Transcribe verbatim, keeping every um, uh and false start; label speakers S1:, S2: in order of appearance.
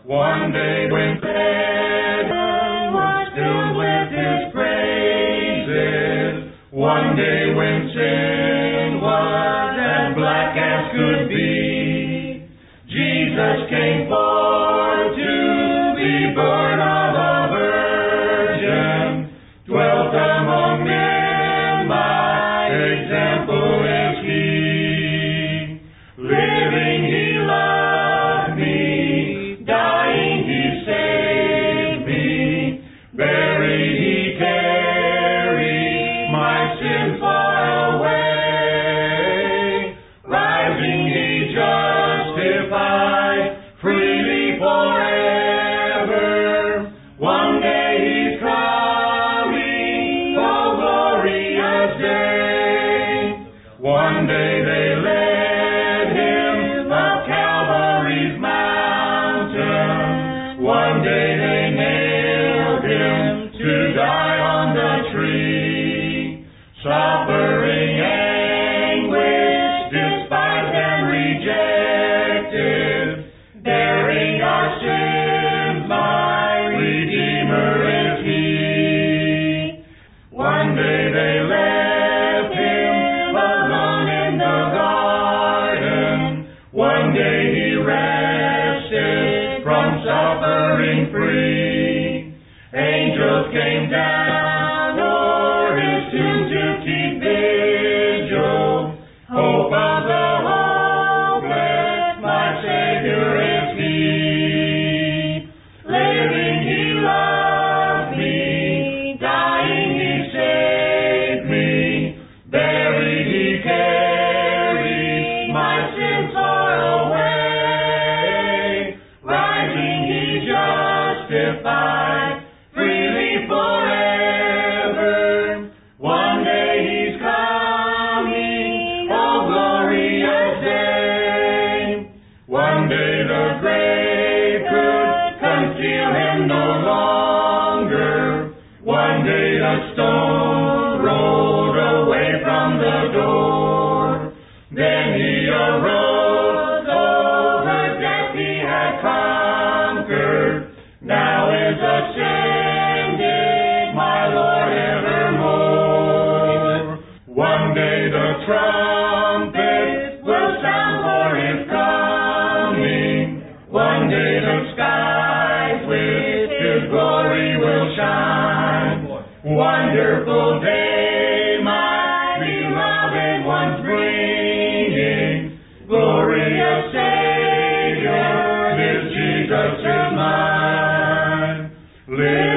S1: One day when heaven was filled with His praises, one day when sin was as black as could be, Jesus came forth to be born of a virgin, dwelt among men, by example is He. Living He loved me, dying He saved me, buried He carried my sins far away, rising He justified freely forever. One day He's coming, oh glorious day. One day they led Him up Calvary's mountain. One day they nailed Him to die on the tree. Suffering anguish, despised and rejected, bearing our sins, my Redeemer is He. One day they left Him alone in the garden. One day He rested from suffering free. Angels came down o'er His tomb to keep vigil. Hope of the hopeless, my Savior is He. Living He loved me, dying He saved me, buried He carried my sins far away, rising He justified freely forever. One day He's coming, oh glorious day. One day the grave could conceal Him no longer. One day the stone rolled away from the door. Then He arose, over death He had conquered. Now is ascended, my Lord evermore. One day the trumpet will sound for His coming. One day the skies with His glory will shine. Wonderful day, my beloved ones bringing. Glorious Savior, this Jesus is mine. Live